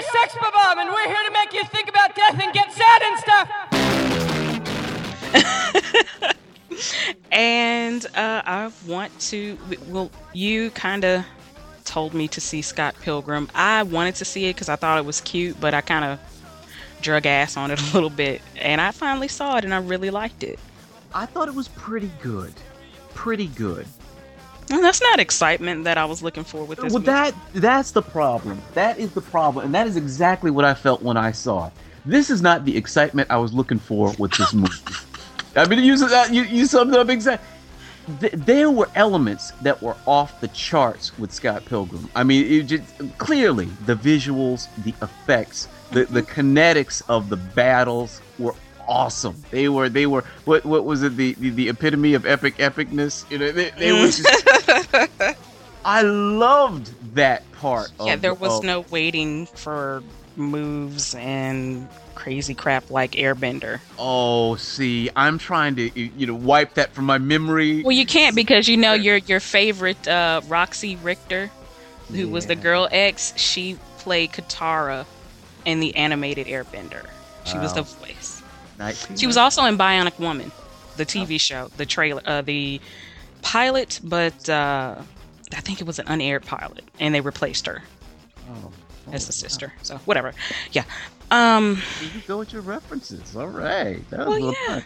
Sex Bomb, and we're here to make you think about death and get sad and stuff. And I want to. Well, you kind of told me to see Scott Pilgrim. I wanted to see it because I thought it was cute, but I kind of drug ass on it a little bit, and I finally saw it, and I really liked it. I thought it was pretty good. Pretty good. And that's not excitement that I was looking for with this movie. That's the problem. That is the problem, and that is exactly what I felt when I saw it. This is not the excitement I was looking for with this movie. I mean, you summed it up exactly. There were elements that were off the charts with Scott Pilgrim. I mean, it just clearly the visuals, the effects, the kinetics of the battles were awesome. They were what was it, the epitome of epicness? You know, they were just, I loved that part. There was no waiting for moves and crazy crap like Airbender. Oh, see, I'm trying to wipe that from my memory. Well, you can't, because your favorite Roxy Richter, who was the girl X, she played Katara in the animated Airbender. She was the voice. She was also in Bionic Woman, the TV show, the trailer, the pilot, but I think it was an unaired pilot, and they replaced her as the sister. So whatever. Yeah. You go with your references. All right. That was fun.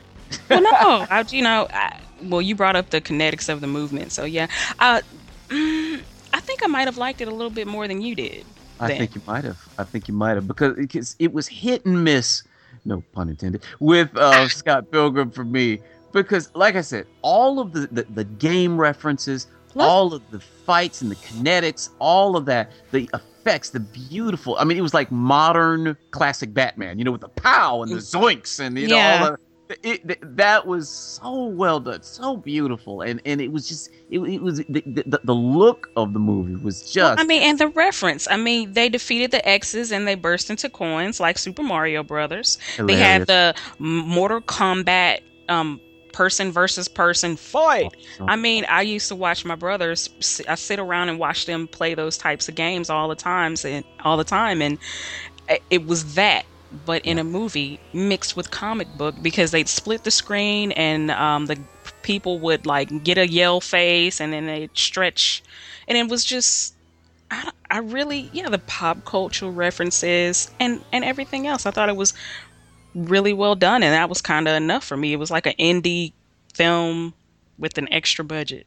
Well, no, you brought up the kinetics of the movement, so yeah. I think I might have liked it a little bit more than you did. I think you might have, because it was hit and miss, no pun intended, with Scott Pilgrim for me. Because, like I said, all of the game references, all of the fights and the kinetics, all of that, the effects, the beautiful. I mean, it was like modern classic Batman, with the pow and the zoinks and all the. That was so well done, so beautiful, and it was just it was the look of the movie was just. Well, and the reference. They defeated the X's and they burst into coins like Super Mario Brothers. Hilarious. They had the Mortal Kombat person versus person fight. I used to watch my brothers. I sit around and watch them play those types of games all the time, and it was that. But in a movie mixed with comic book, because they'd split the screen and the people would get a yell face and then they'd stretch, and it was just I really the pop culture references and everything else. I thought it was really well done, and that was kind of enough for me. It was like an indie film with an extra budget.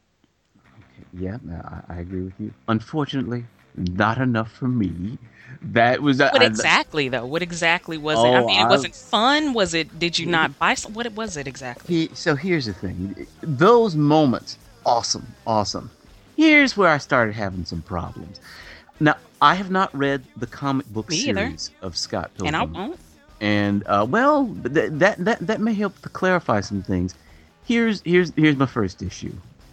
Yeah, I agree with you. Unfortunately, not enough for me. That was what exactly though? What exactly was it? It wasn't fun. Was it? Did you not buy some? What was it exactly? So here's the thing: those moments, awesome. Here's where I started having some problems. Now, I have not read the comic book series of Scott Pilgrim, and I won't. And that may help to clarify some things. Here's my first issue.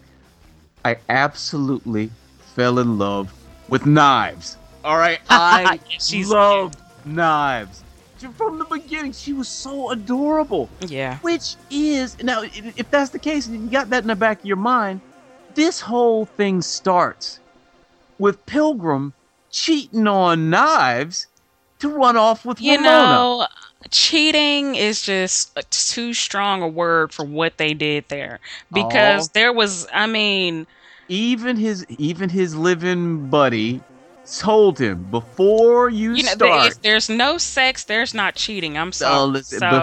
I absolutely fell in love with knives. All right, I love knives. From the beginning, she was so adorable. Yeah. Which is, now, if that's the case, and you got that in the back of your mind, this whole thing starts with Pilgrim cheating on Knives to run off with Ramona. Cheating is just too strong a word for what they did there. Because there was, even his living buddy told him before you start. If there's no sex, there's not cheating. I'm sorry.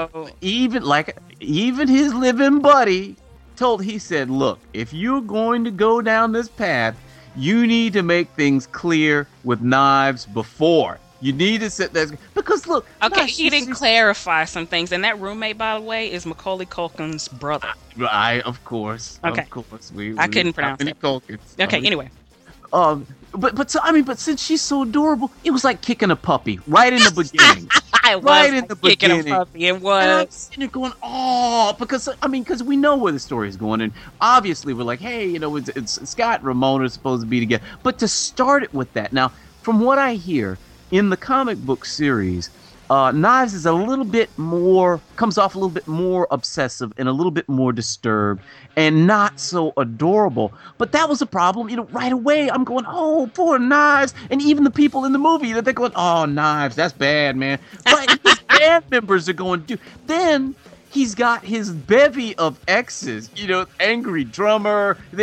Even his living buddy he said, look, if you're going to go down this path, you need to make things clear with Knives before. You need to set that, because look. Okay, he didn't clarify some things, and that roommate, by the way, is Macaulay Culkin's brother. Of course. Okay. Of course. I couldn't pronounce it. Okay, anyway. But since she's so adorable, it was like kicking a puppy right in the beginning. Kicking a puppy. It was. And I'm sitting there going, because we know where the story is going, and obviously we're like, hey, it's Scott and Ramona are supposed to be together. But to start it with that, now, from what I hear in the comic book series, Knives is a little bit more, comes off a little bit more obsessive and a little bit more disturbed and not so adorable. But that was a problem, right away. I'm going, oh, poor Knives. And even the people in the movie, they're going, oh, Knives, that's bad, man. But his band members are going, dude. Then he's got his bevy of exes, angry drummer. They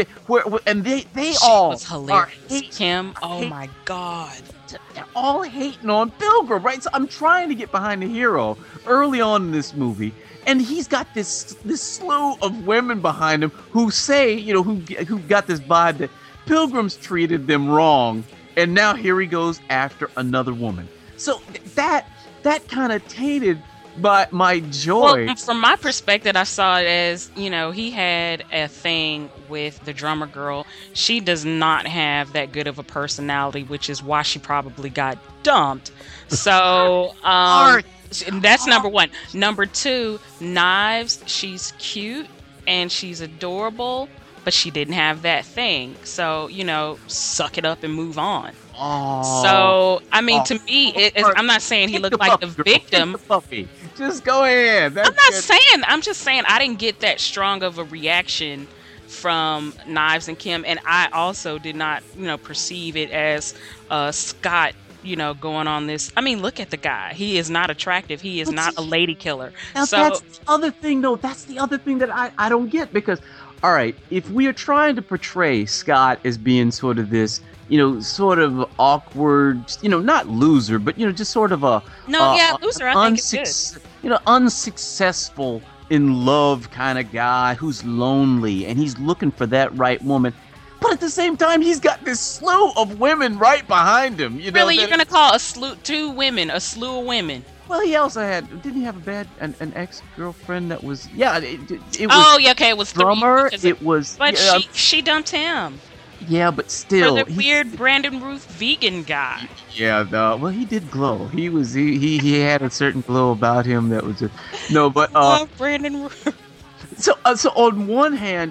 all was hilarious. Kim, oh my God. They're all hating on Pilgrim, right? So I'm trying to get behind the hero early on in this movie, and he's got this slew of women behind him who say, who got this vibe that Pilgrim's treated them wrong, and now here he goes after another woman. So that kind of tainted my joy. Well, from my perspective, I saw it as, he had a thing with the drummer girl. She does not have that good of a personality, which is why she probably got dumped. So, that's number one. Number two, Knives, she's cute and she's adorable, but she didn't have that thing. So, suck it up and move on. Oh, so, I mean, to me, I'm not saying he looked like the victim. Just go ahead. I'm just saying I didn't get that strong of a reaction from Knives and Kim, and I also did not, perceive it as Scott, going on this. I mean, look at the guy. He is not attractive. He is not a lady killer. Now, that's the other thing, though. That's the other thing that I don't get, because, all right, if we are trying to portray Scott as being sort of this, sort of awkward, not loser, but, just sort of loser, I think is good. Unsuccessful in love kind of guy who's lonely and he's looking for that right woman. But at the same time, he's got this slew of women right behind him. Really, you're going to call two women a slew of women? Well, he also didn't he have an ex-girlfriend that was, it was. Oh, yeah, okay, it was drummer. But she dumped him. Yeah, but still, for the weird Brandon Ruth vegan guy. Yeah, well, he did glow. He had a certain glow about him that was Brandon Ruth. So on one hand,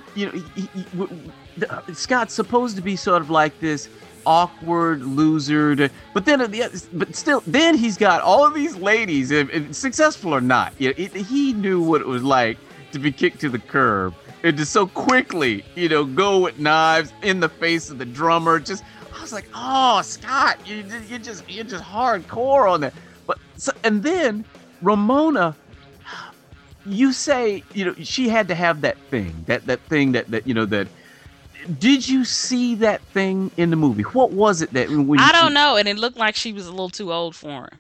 Scott's supposed to be sort of like this awkward loser, but then he's got all of these ladies, successful or not. He knew what it was like to be kicked to the curb. And to so quickly, go with Knives in the face of the drummer. I was like, oh, Scott, you're just hardcore on that. And then Ramona, you say, she had to have that thing, that thing that did you see that thing in the movie? What was it that I don't know, and it looked like she was a little too old for him.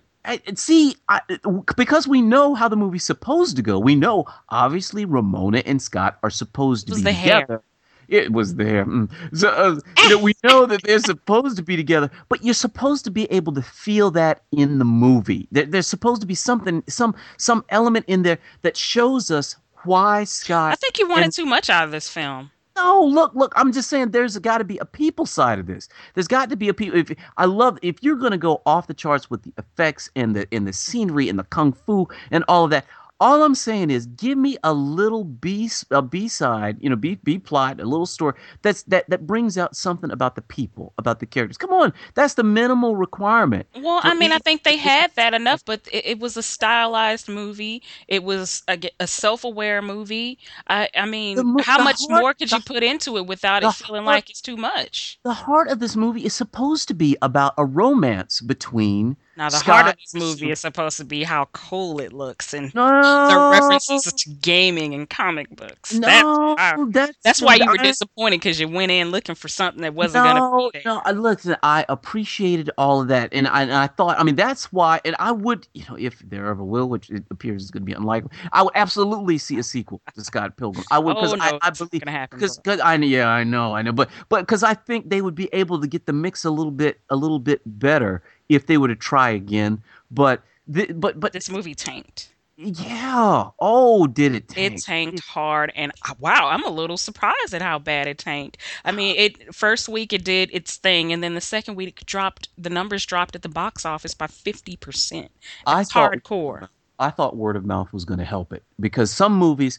Because we know how the movie's supposed to go. We know, obviously, Ramona and Scott are supposed to be together. Hair. It was there. So, we know that they're supposed to be together, but you're supposed to be able to feel that in the movie. There's supposed to be something, some element in there that shows us why Scott. I think you wanted too much out of this film. No, look, I'm just saying there's got to be a people side of this. There's got to be a people. If you're going to go off the charts with the effects and the scenery and the kung fu and all of that, all I'm saying is give me a little B side, B plot, a little story that brings out something about the people, about the characters. Come on, that's the minimal requirement. Well, I think they had that enough, but it was a stylized movie. It was a self-aware movie. How much more could you put into it without it feeling like it's too much? The heart of this movie is supposed to be about a romance between. Now, the heart of this movie is supposed to be how cool it looks and the references to gaming and comic books. That's why you were disappointed, because you went in looking for something that wasn't going to be there. No, listen, I appreciated all of that. And I thought, that's why, and I would, if there ever will, which it appears is going to be unlikely, I would absolutely see a sequel to Scott Pilgrim. I would, because I believe, because I know, but because I think they would be able to get the mix a little bit better if they were to try again, but this movie tanked. Yeah. Oh, did it tank? It tanked hard, and wow, I'm a little surprised at how bad it tanked. First week it did its thing, and then the second week the numbers dropped at the box office by 50%. That's hardcore. I thought word of mouth was going to help it, because some movies,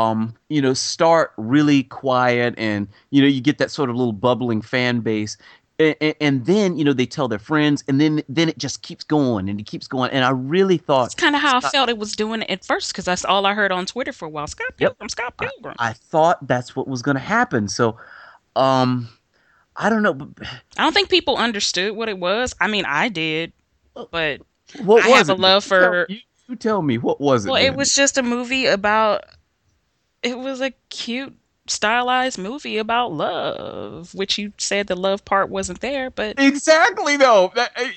start really quiet, and you get that sort of little bubbling fan base. and then they tell their friends, and then it just keeps going and it keeps going. And I really thought It's kind of how I Scott, felt it was doing it at first because that's all I heard on Twitter for a while. Scott yep, Pilgrim, Scott I, Pilgrim. I thought that's what was going to happen. So, um, I don't know. I don't think people understood what it was. I mean, I did, but What I have was a it? love for. You tell me, what was Well, it it then? was just a movie about. It was a cute, stylized movie about love, which you said the love part wasn't there, Exactly though.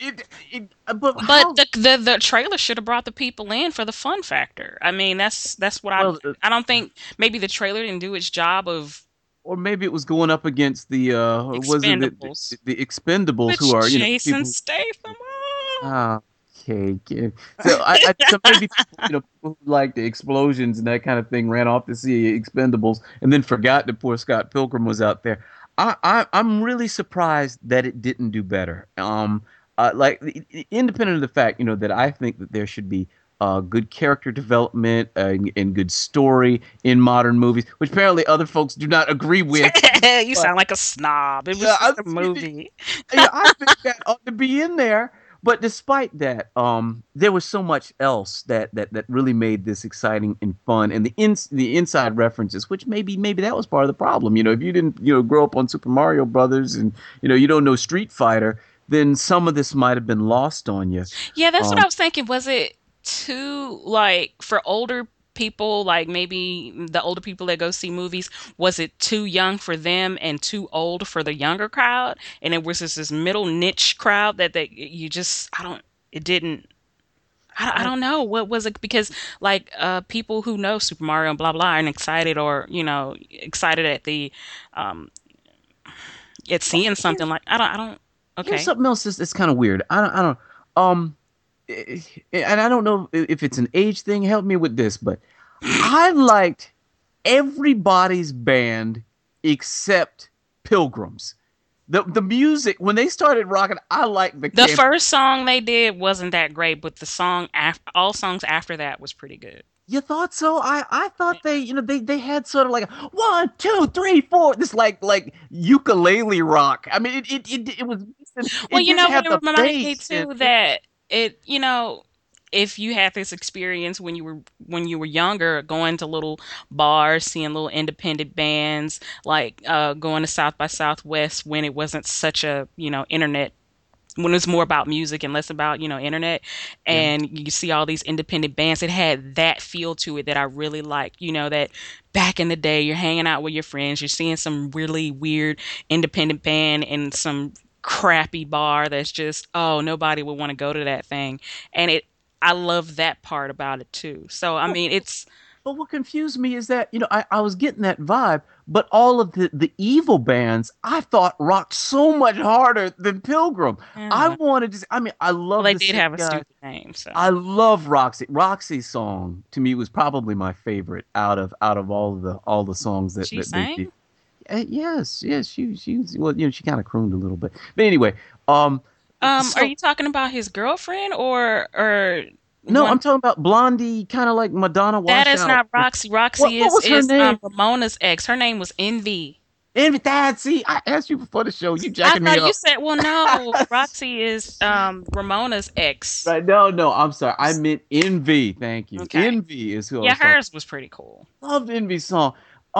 But but how? the trailer should have brought the people in for the fun factor. I mean, that's what Well, I don't think maybe the trailer didn't do its job of or maybe it was going up against the was it Expendables the Expendables, who with are Jason people. Statham. Ah, okay. So so maybe people, people who like the explosions and that kind of thing ran off to see Expendables and then forgot that poor Scott Pilgrim was out there. I'm really surprised that it didn't do better. Like independent of the fact, that I think that there should be good character development and good story in modern movies, which apparently other folks do not agree with. You But sound like a snob. It was yeah, just a movie. I think that ought to be in there. But despite that, there was so much else that really made this exciting and fun, and the inside references, which maybe that was part of the problem. If you didn't grow up on Super Mario Brothers, and you don't know Street Fighter, then some of this might have been lost on you. Yeah, that's what I Um, was thinking. Was it too like for older people, like maybe the older people that go see movies, was it too young for them and too old for the younger crowd? And it was just this middle niche crowd that you just I don't it didn't I I, don't know what was it because like people who know Super Mario and blah blah and excited or excited at the um at well, seeing something like I don't here's okay. something else that's kind of weird. I don't. Um, and I don't know if it's an age thing. Help me with this, but I liked everybody's band except Pilgrims. The music when they started rocking, I liked the The camp. first song they did wasn't that great, but the song all songs after that was pretty good. You thought so? I thought they had sort of like a 1, 2, 3, 4, this like ukulele rock. I mean it was Well, it you didn't know what have it the reminded me bass and too that if you had this experience when you were younger, going to little bars, seeing little independent bands, like going to South by Southwest when it wasn't such a internet when it was more about music and less about internet yeah. and you see all these independent bands it had that feel to it that I really like that back in the day you're hanging out with your friends you're seeing some really weird independent band in some crappy bar that's just oh nobody would want to go to that thing and it I love that part about it too so I Well, mean it's But what confused me is that, I was getting that vibe, but all of the evil bands I thought rocked so much harder than Pilgrim. I well wanted to, I mean, I love they the did sick have a guy. stupid name so I love Roxy. Roxy's song to me was probably my favorite out of all the songs that, she they did. sang Yes, she's well, she kind of crooned a little bit. But anyway, are so you talking about his girlfriend or no, one I'm talking about Blondie, kind of like Madonna that washed is out. not Roxy. What Roxy what is was her name? Ramona's ex. Her name was Envy. And Dad, see, I asked you before the show. You I jacking me thought you up. said, well, no, Roxy is Ramona's ex. Right? No. I'm sorry. I meant Envy. Thank you. Okay. Envy is who I Yeah, was talking. hers was pretty cool. Loved Envy's song.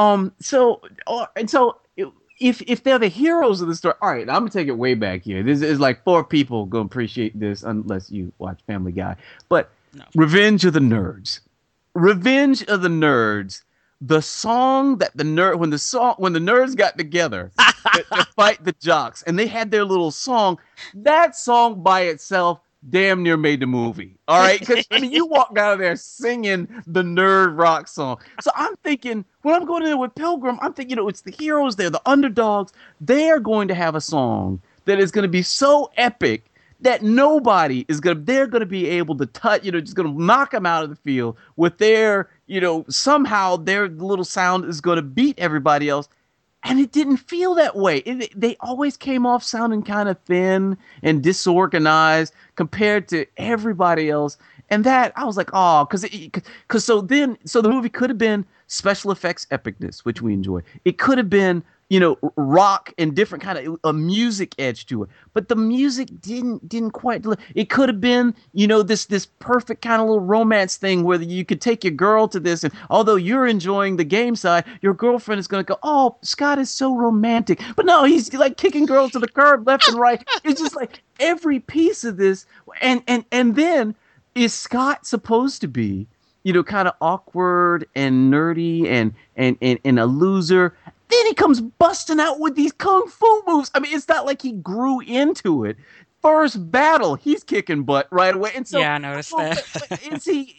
So if they're the heroes of the story, all right. I'm gonna take it way back here. This is like four people gonna appreciate this unless you watch Family Guy. But No. Revenge of the Nerds. Revenge of the Nerds. The song that when the nerds got together to fight the jocks and they had their little song, that song by itself damn near made the movie. All right, because I mean, you walked out of there singing the nerd rock song. So I'm thinking when I'm going in there with Pilgrim, I'm thinking, it's the heroes, they're the underdogs. They are going to have a song that is going to be so epic that nobody is they're gonna be able to touch, just gonna knock them out of the field with their, somehow their little sound is gonna beat everybody else. And it didn't feel that way. They always came off sounding kind of thin and disorganized compared to everybody else. And that I was like, oh, because so the movie could have been special effects epicness, which we enjoy. It could have been rock and different kind of a music edge to it. But the music didn't quite. It could have been, this perfect kind of little romance thing where you could take your girl to this, and although you're enjoying the game side, your girlfriend is going to go, "Oh, Scott is so romantic," but no, he's like kicking girls to the curb left and right. It's just like every piece of this, and then is Scott supposed to be, kind of awkward and nerdy and a loser? Then he comes busting out with these kung fu moves. I mean, it's not like he grew into it. First battle, he's kicking butt right away. And so, yeah, I noticed that. is he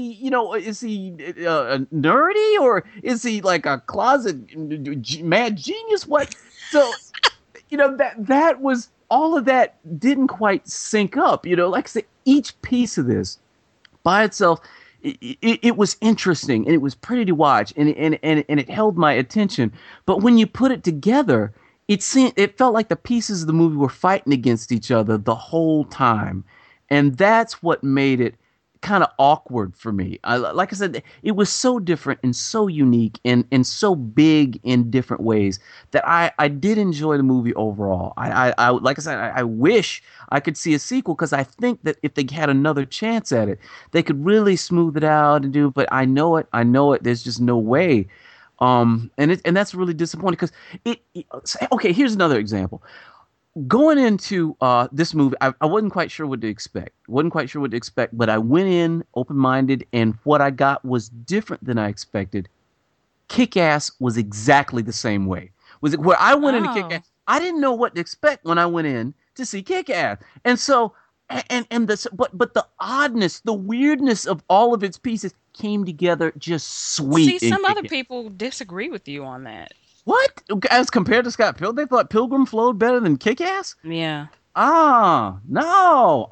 nerdy, or is he like a closet mad genius? What? So, that was all of that didn't quite sync up. Like I said, each piece of this by itself. It was interesting, and it was pretty to watch, and it held my attention. But when you put it together, it felt like the pieces of the movie were fighting against each other the whole time, and that's what made it kind of awkward for me. Like I said, it was so different and so unique and so big in different ways that I did enjoy the movie overall. I like I said, I wish I could see a sequel, because I think that if they had another chance at it, they could really smooth it out and do. But I know it. There's just no way. And that's really disappointing, because okay, here's another example. Going into this movie, I wasn't quite sure what to expect. But I went in open-minded, and what I got was different than I expected. Kick-Ass was exactly the same way. Was it where I went into Kick-Ass? I didn't know what to expect when I went in to see Kick-Ass, and so but the oddness, the weirdness of all of its pieces came together just sweet. See, some other people disagree with you on that. What? As compared to Scott Pilgrim? They thought Pilgrim flowed better than Kick-Ass? Yeah. No.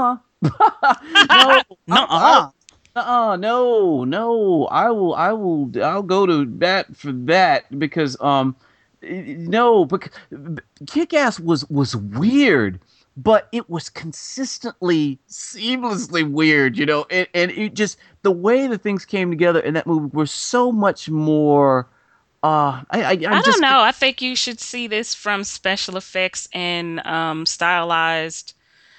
No. I'll go to bat for that, because no, because Kick-Ass was weird, but it was consistently, seamlessly weird, and it just, the way the things came together in that movie were so much more. I don't know. I think you should see this from special effects and stylized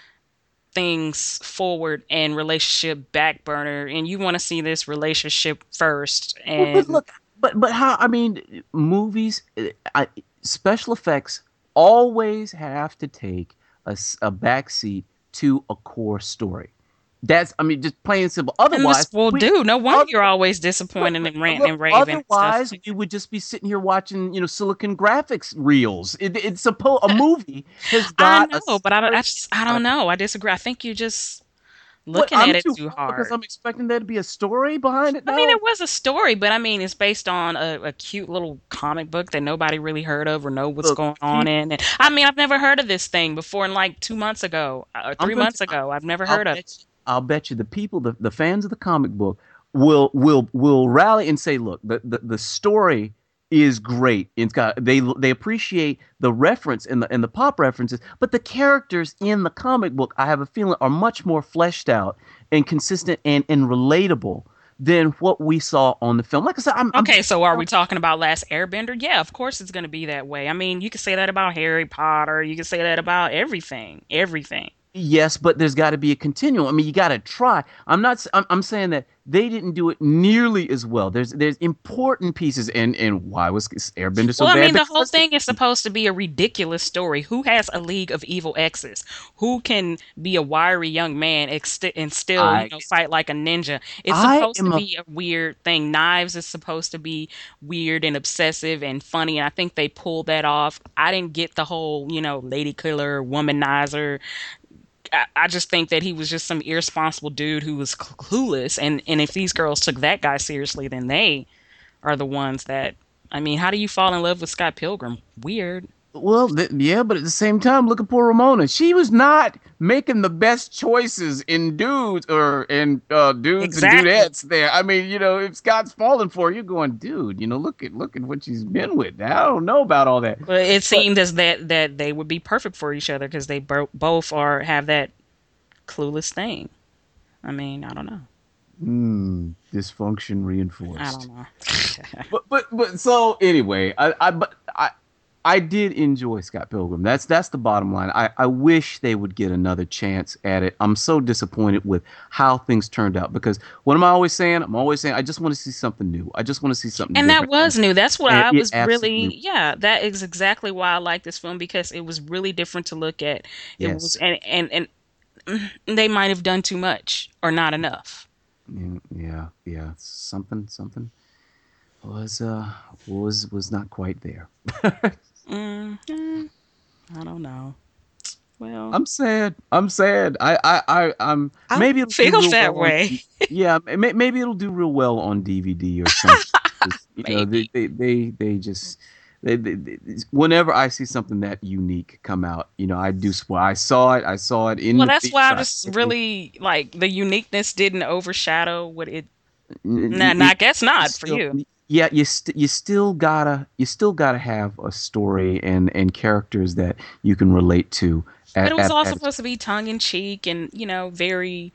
things forward and relationship back burner, and you want to see this relationship first. And but how? I mean, movies, special effects always have to take a backseat to a core story. That's, just plain and simple. Otherwise, no wonder you're always disappointed and ranting and raving. Otherwise, we would just be sitting here watching, Silicon Graphics reels. It's a movie has got. I know, but I don't know. I disagree. I think you just looking at it too hard. Because I'm expecting there to be a story behind it now. I mean, there was a story, but it's based on a cute little comic book that nobody really heard of or know what's going on in. And I've never heard of this thing before. And like 2 months ago, or 3 months ago, I've never heard of it. I'll bet you the people, the fans of the comic book, will rally and say, look, the story is great. It's got they appreciate the reference and the pop references, but the characters in the comic book, I have a feeling, are much more fleshed out and consistent and relatable than what we saw on the film. Like I said, so are we talking about Last Airbender? Yeah, of course it's going to be that way. I mean, you can say that about Harry Potter. You can say that about everything. Yes, but there's got to be a continuum. I mean, you got to try. I'm saying that they didn't do it nearly as well. There's important pieces, and why was Airbender so bad? Well, the whole thing is supposed to be a ridiculous story. Who has a league of evil exes? Who can be a wiry young man and still fight like a ninja? It's supposed to be a weird thing. Knives is supposed to be weird and obsessive and funny, and I think they pulled that off. I didn't get the whole, lady killer, womanizer. I just think that he was just some irresponsible dude who was clueless. And if these girls took that guy seriously, then they are the ones that, how do you fall in love with Scott Pilgrim? Weird. Well, yeah, but at the same time, look at poor Ramona. She was not making the best choices in dudes and dudettes there. If Scott's falling for her, you're going, dude, look at what she's been with. I don't know about all that. But it seemed as that they would be perfect for each other because they both have that clueless thing. I don't know. Dysfunction reinforced. I don't know. but so anyway, I did enjoy Scott Pilgrim. That's the bottom line. I wish they would get another chance at it. I'm so disappointed with how things turned out because what am I always saying? I'm always saying I just want to see something new. I just want to see something And different. that was new. That's what And I it was really, absolutely yeah, that is exactly why I like this film because it was really different to look at. It was, yes. and they might have done too much or not enough. Yeah. Something was not quite there. Mm, I don't know. Well, I'm sad. I'm I maybe don't it'll do feel real that well on way. yeah, maybe it'll do real well on DVD or something. You know, Maybe. they just whenever I see something that unique come out, you know, I do spoil. I saw it in Well, the that's why I theater. just really like the uniqueness didn't overshadow what it. Nah, It, I guess not for still, you. yeah, you still gotta have a story and characters that you can relate to But it was all at supposed to be tongue in cheek and very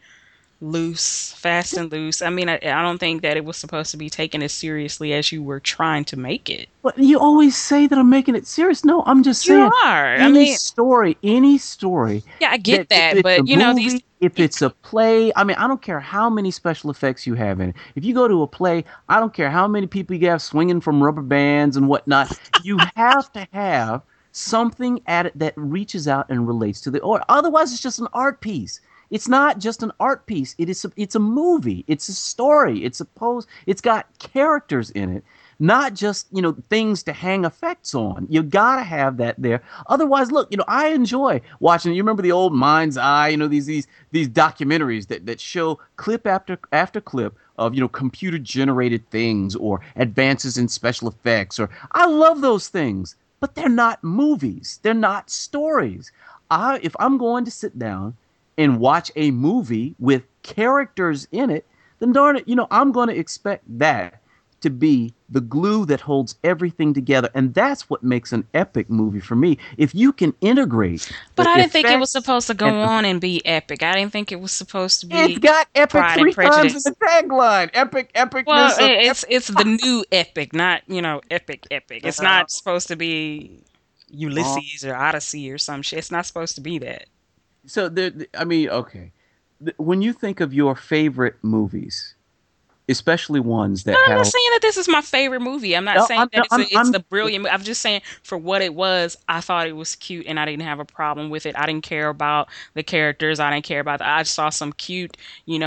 loose, fast and loose. I mean, I don't think that it was supposed to be taken as seriously as you were trying to make it. But you always say that I'm making it serious. No, I'm just You saying are. I mean, any story yeah, I that get if that, it's a but these. movie, if it's a play, I mean, I don't care how many special effects you have in it. If you go to a play, I don't care how many people you have swinging from rubber bands and whatnot. You have to have something at it that reaches out and relates to the or otherwise it's just an art piece. It's not just an art piece. It's a movie. It's a story. It's got characters in it, not just, things to hang effects on. You gotta have that there. Otherwise, look, I enjoy watching. You remember the old Mind's Eye, these documentaries that show clip after clip of, computer generated things or advances in special effects I love those things, but they're not movies. They're not stories. If I'm going to sit down and watch a movie with characters in it, then darn it, I'm going to expect that to be the glue that holds everything together. And that's what makes an epic movie for me. If you can integrate But the I didn't think it was effects supposed to go and on and be epic. I didn't think it was supposed to it's be got epic Pride and 3 times in Prejudice. the tagline. Epicness Well, of it's the new epic, not epic. It's uh, not supposed to be uh, Ulysses or Odyssey or some shit. It's not supposed to be that. so I mean, okay. When you think of your favorite movies, especially ones But that I'm not have saying that this is my favorite movie. I'm not no, saying I'm, that no, it's the brilliant movie. I'm just saying for what it was, I thought it was cute and I didn't have a problem with it. I didn't care about the characters. I didn't care about I just saw some cute,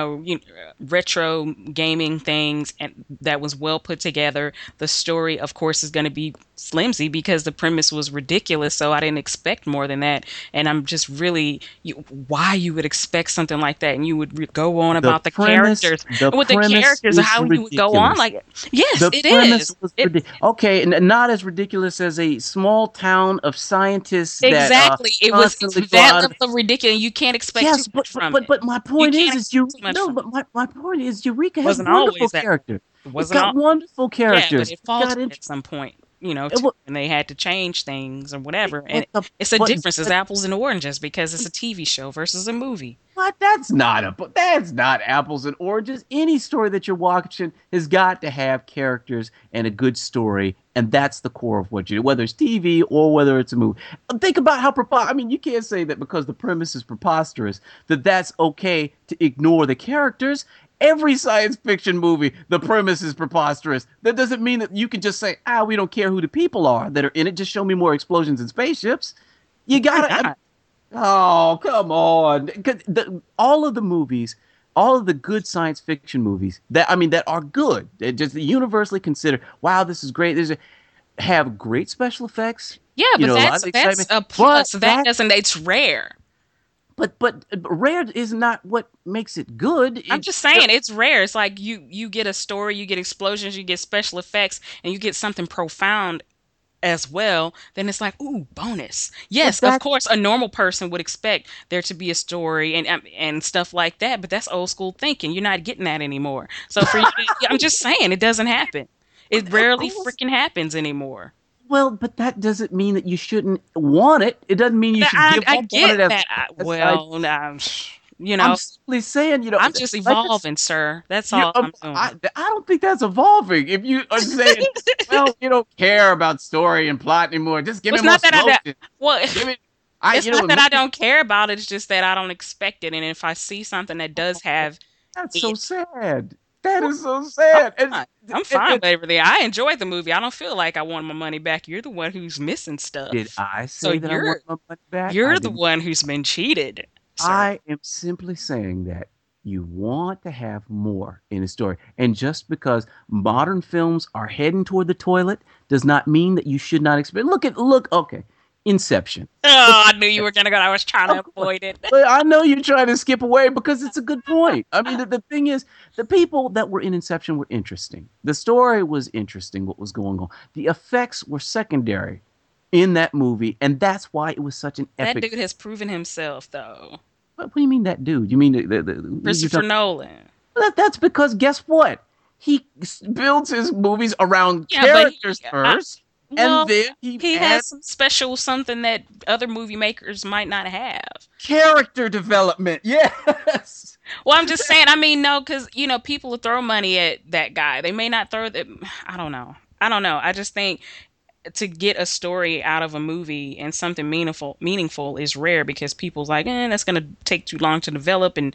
retro gaming things and that was well put together. The story, of course, is going to be flimsy because the premise was ridiculous, so I didn't expect more than that. And I'm just really why you would expect something like that and you would go on the about the premise. characters The with the premise characters, is how you would go on. ridiculous. Like, yes, The it premise is. was okay, and not as ridiculous as a small town of scientists that Exactly. It's constantly go that out. level of ridiculous. You can't expect too Yes, much from it. but my You point can't is you expect too much no, from but my point is Eureka it. has Wasn't wonderful always that. characters. It It's wasn't got all. wonderful Yeah, but characters. it It's got faltered at some point, it, too, and they had to change things or whatever. And but the it's a but, difference. It's apples and oranges because it's a TV show versus a movie. but that's not apples and oranges. Any story that you're watching has got to have characters and a good story, and that's the core of what you do, whether it's TV or whether it's a movie. Think about how I mean, you can't say that because the premise is preposterous that's okay to ignore the characters. Every science fiction movie, the premise is preposterous. That doesn't mean that you can just say, we don't care who the people are that are in it. Just show me more explosions and spaceships. You Why gotta. not? Oh, come on. 'Cause all of the movies, all of the good science fiction movies that are good, they're just universally considered, wow, this is great. Have great special effects. Yeah, You but know, a lot that's of excitement. a plus. But That doesn't. It's rare. but rare is not what makes it good. I'm just saying it's rare. It's like you get a story, you get explosions, you get special effects, and you get something profound as well. Then it's like, ooh, bonus. Yes, of course, a normal person would expect there to be a story and stuff like that, but that's old school thinking. You're not getting that anymore. So for you, I'm just saying it doesn't happen. It rarely freaking happens anymore. Well, but that doesn't mean that you shouldn't want it. It doesn't mean you should give I up get on it that. as Well, You know, I'm simply saying, I'm just evolving, sir. That's all I'm doing. I don't think that's evolving. If you are saying, well, you don't care about story and plot anymore, just give me It's more not that explosions. it's not that I don't care about it. It's just that I don't expect it. And if I see something that does have That's it, so sad. That is so sad. I'm fine with everything. I enjoyed the movie. I don't feel like I want my money back. You're the one who's missing stuff. Did I So say that I want my money back? you're the one who's been cheated, sir. I am simply saying that you want to have more in a story. And just because modern films are heading toward the toilet does not mean that you should not expect. Okay. Inception. Oh, I knew you were gonna go. I was trying to avoid it. But I know you're trying to skip away because it's a good point. I mean, the thing is, the people that were in Inception were interesting. The story was interesting, what was going on. The effects were secondary in that movie, and that's why it was such an epic. That dude has proven himself, though. What do you mean that dude? You mean the Christopher Nolan? That's because guess what? He builds his movies around characters first. Well, and then he has some special something that other movie makers might not have. Character development, yes. Well, I'm just saying. I mean, no, because people will throw money at that guy. They may not throw that. I don't know. I just think to get a story out of a movie and something meaningful is rare because people's like, that's gonna take too long to develop and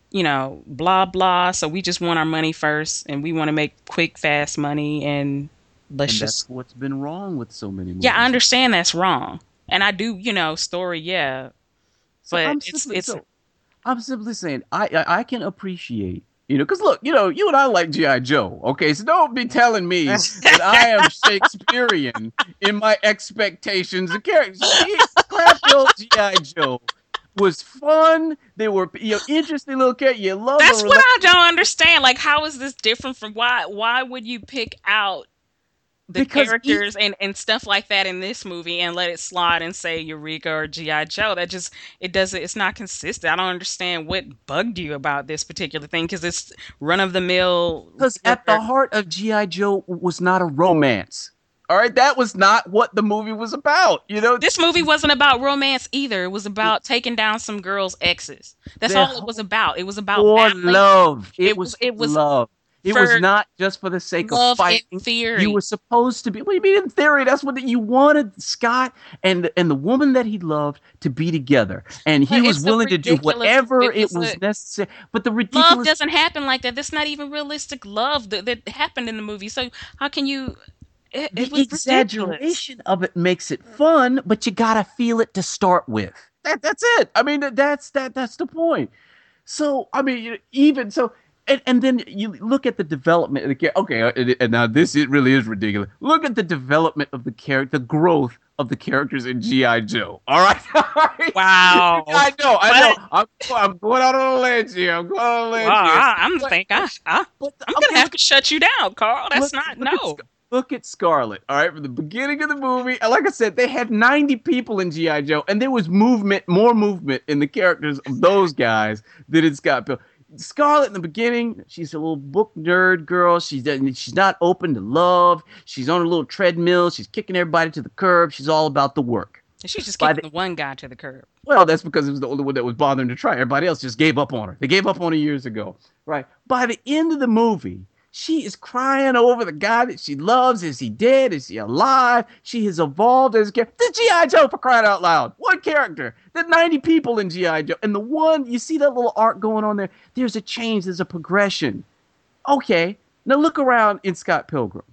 blah blah. So we just want our money first, and we want to make quick, fast money and. That's what's been wrong with so many movies. Yeah, I understand that's wrong. And I do, story, yeah. So but I'm simply saying I can appreciate, because look, you and I like G.I. Joe, okay? So don't be telling me that I am Shakespearean in my expectations of characters. Crappy old G.I. Joe was fun. They were, interesting little characters. You love That's what I don't understand. Like, how is this different from why would you pick out the characters and stuff like that in this movie and let it slide and say Eureka or G.I. Joe? It's not consistent. I don't understand what bugged you about this particular thing because it's run-of-the-mill. Because at the heart of G.I. Joe was not a romance. All right, that was not what the movie was about. This movie wasn't about romance either. It was about taking down some girls' exes. That's all it was about. It was about love. It was love. It was not just for the sake of fighting. In theory. You were supposed to be. What do you mean in theory? That's what you wanted Scott and the woman that he loved to be together, and he was willing to do whatever it was necessary. But the ridiculous love doesn't happen like that. That's not even realistic love that happened in the movie. So how can you? It was exaggeration ridiculous. Of it makes it fun, but you gotta feel it to start with. That's it. I mean, that's the point. So I mean, even so. And then you look at the development of the character. Okay, and now it really is ridiculous. Look at the development of the character, the growth of the characters in G.I. Joe. All right? Wow. I know. I'm going out on a ledge here. I'm going on a ledge here. I'm going to have to shut you down, Carl. Look at Scarlet, all right? From the beginning of the movie, like I said, they had 90 people in G.I. Joe, and there was more movement in the characters of those guys than in Scott Pilgrim. Scarlet in the beginning, she's a little book nerd girl. She's not open to love. She's on a little treadmill. She's kicking everybody to the curb. She's all about the work. She's just kicking the one guy to the curb. Well, that's because it was the only one that was bothering to try. Everybody else just gave up on her. They gave up on her years ago, right? By the end of the movie, she is crying over the guy that she loves. Is he dead? Is he alive? She has evolved as a character. The G.I. Joe, for crying out loud. One character. There's 90 people in G.I. Joe. And the one, you see that little arc going on there? There's a change. There's a progression. Okay. Now look around in Scott Pilgrim.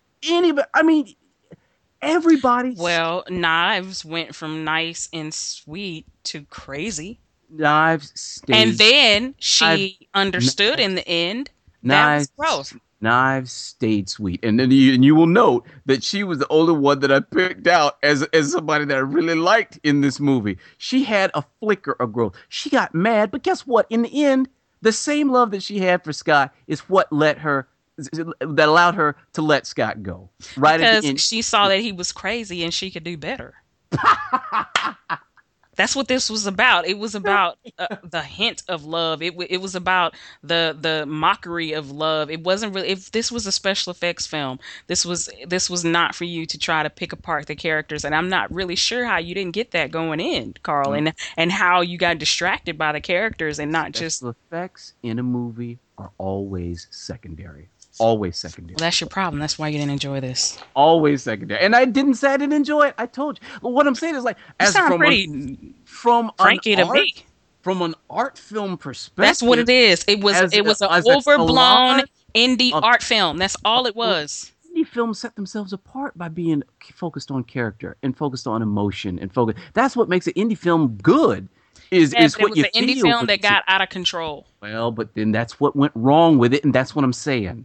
Everybody. Well, Knives went from nice and sweet to crazy. Knives stayed. And then she understood in the end. That was gross. Knives stayed sweet, and then you will note that she was the only one that I picked out as somebody that I really liked in this movie. She had a flicker of growth. She got mad, but guess what? In the end, the same love that she had for Scott is what allowed her to let Scott go. Right because at the end, she saw that he was crazy and she could do better. That's what this was about. It was about the hint of love. It was about the mockery of love. It wasn't really. If this was a special effects film, this was not for you to try to pick apart the characters. And I'm not really sure how you didn't get that going in, Carl, and how you got distracted by the characters and not just special effects in a movie are always secondary. Always secondary. Well, that's your problem. That's why you didn't enjoy this. Always secondary. And I didn't say I didn't enjoy it. I told you. But what I'm saying is, like, as from Frankie to me. From an art film perspective, that's what it is. It was an overblown indie art film. That's all it was. Indie films set themselves apart by being focused on character and focused on emotion and focus. That's what makes an indie film good. Is what you feel. It was an indie film that got out of control. Well, but then that's what went wrong with it, and that's what I'm saying.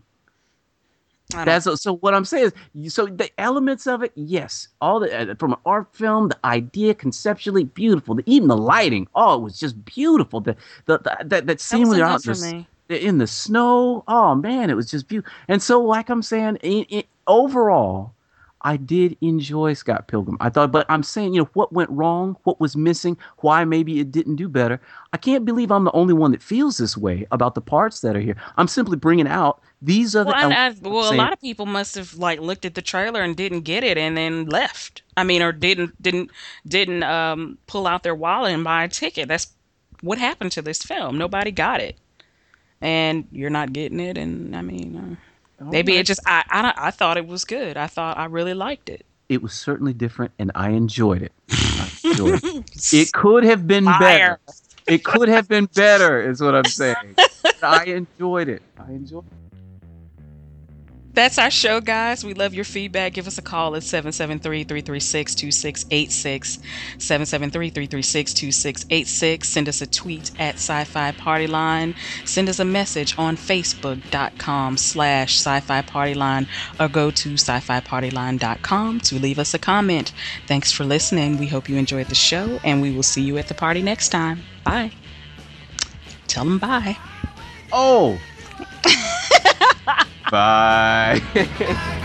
So what I'm saying is, so the elements of it, yes, all the from an art film, the idea conceptually beautiful, even the lighting, it was just beautiful. That scene when they're out in the snow, oh man, it was just beautiful. And so, like I'm saying, overall, I did enjoy Scott Pilgrim. I thought, but I'm saying, what went wrong, what was missing, why maybe it didn't do better. I can't believe I'm the only one that feels this way about the parts that are here. I'm simply bringing out these are the. A lot of people must have looked at the trailer and didn't get it and then left. I mean, or didn't pull out their wallet and buy a ticket. That's what happened to this film. Nobody got it, and you're not getting it. And I mean. Maybe it just I thought it was good. I really liked it. It was certainly different, and I enjoyed it. It could have been better. It could have been better, is what I'm saying. I enjoyed it. That's our show, guys. We love your feedback. Give us a call at 773-336-2686. 773-336-2686. Send us a tweet at Sci-Fi Party Line. Send us a message on Facebook.com/Sci-Fi Party Line or go to sci-fi-partyline.com to leave us a comment. Thanks for listening. We hope you enjoyed the show, and we will see you at the party next time. Bye. Tell them bye. Oh! Bye.